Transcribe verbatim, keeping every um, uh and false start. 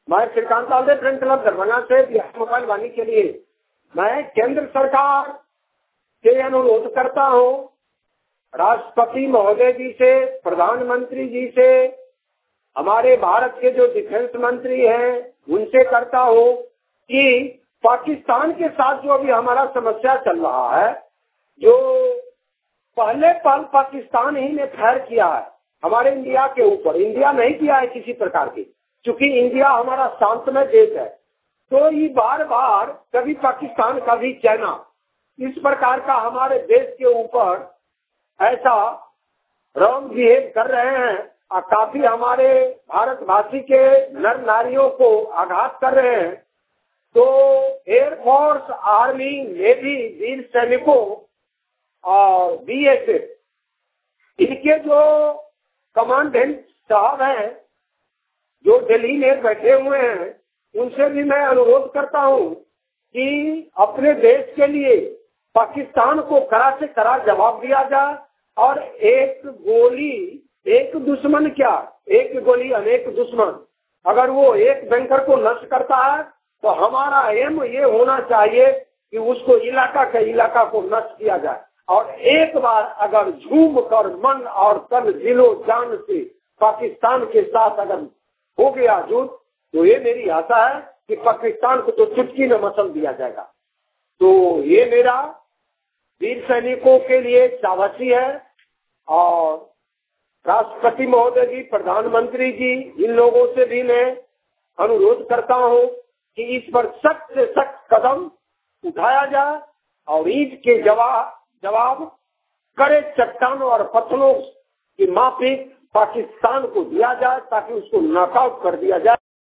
मैं Shrikant Lal friend club Darbhanga से Bihar mobile वाणी के लिए मैं केंद्र सरकार से अनुरोध करता हूँ, राष्ट्रपति महोदय जी से, प्रधानमंत्री जी से, हमारे भारत के जो डिफेंस मंत्री हैं उनसे करता हूँ कि पाकिस्तान के साथ जो अभी हमारा समस्या चल रहा है, जो पहले पल पाकिस्तान ही ने फैर किया है हमारे इंडिया के ऊपर, इंडिया नहीं किया है किसी प्रकार की, क्योंकि इंडिया हमारा शांतमय देश है। तो ये बार बार कभी पाकिस्तान कभी चाइना इस प्रकार का हमारे देश के ऊपर ऐसा रॉन्ग बिहेव कर रहे हैं और काफी हमारे भारतवासी के नर नारियों को आघात कर रहे हैं। तो एयरफोर्स, आर्मी, नेवी, वीर सैनिकों और बीएसएफ इनके जो कमांडेंट साहब हैं जो दिल्ली में बैठे हुए हैं, उनसे भी मैं अनुरोध करता हूं कि अपने देश के लिए पाकिस्तान को कड़ा से कड़ा जवाब दिया जाए और एक गोली एक दुश्मन क्या, एक गोली अनेक दुश्मन। अगर वो एक बैंकर को नष्ट करता है तो हमारा एम ये होना चाहिए कि उसको इलाका के इलाका को नष्ट किया जाए। और एक बार अगर झूम कर मन और तन दिलो जान से पाकिस्तान के साथ अगर हो गया जुट, तो ये मेरी आशा है कि पाकिस्तान को तो चुटकी में मसल दिया जाएगा। तो ये मेरा वीर सैनिकों के लिए शाबाशी है और राष्ट्रपति महोदय जी, प्रधानमंत्री जी, इन लोगों से भी मैं अनुरोध करता हूं कि इस पर सख्त से सख्त कदम उठाया जाए और ईद के जवाब जवाब कड़े चट्टानों और पत्थरों की माफिक पाकिस्तान को दिया जाए ताकि उसको नॉकआउट कर दिया जाए।